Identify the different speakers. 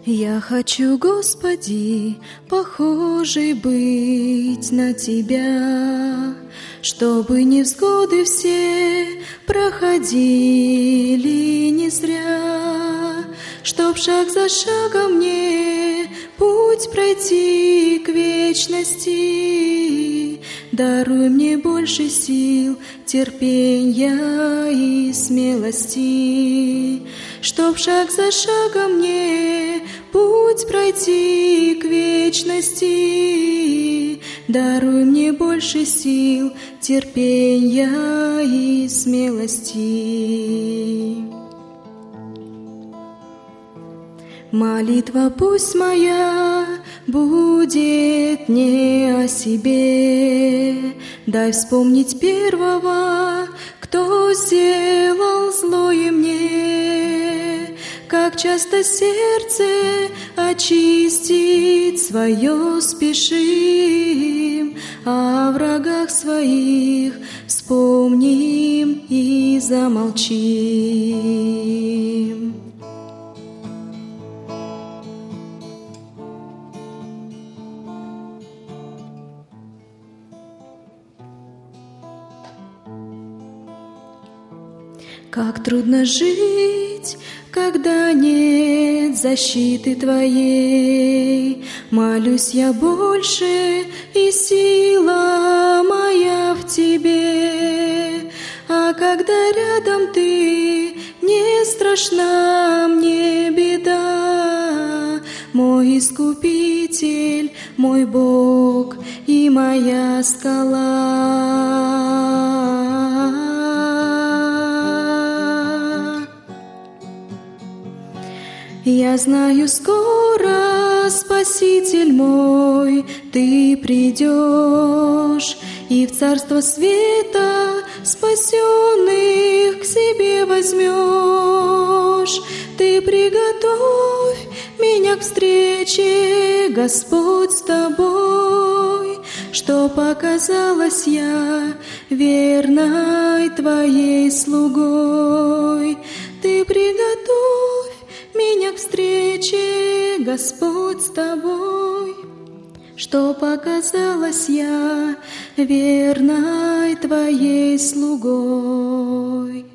Speaker 1: Я хочу, Господи, похожей быть на Тебя, чтобы невзгоды все проходили не зря, чтоб шаг за шагом мне путь пройти к вечности. Даруй мне больше сил, терпенья и смелости, чтоб шаг за шагом мне путь пройти к вечности. Даруй мне больше сил, терпенья и смелости. Молитва пусть моя будет не о себе. Дай вспомнить первого, кто сделал злое мне. Как часто сердце очистить свое спешим, о врагах своих вспомним и замолчим. Как трудно жить, когда нет защиты Твоей. Молюсь я больше, и сила моя в Тебе. А когда рядом Ты, не страшна мне беда. Мой Искупитель, мой Бог и моя скала. Я знаю, скоро, Спаситель мой, Ты придешь, и в царство света спасенных к себе возьмешь. Ты приготовь меня к встрече, Господь, с Тобой, чтоб оказалась я верной Твоей слугой. Ты приготовь меня к встрече, Господь, с Тобой, чтоб оказалась я верной Твоей слугой.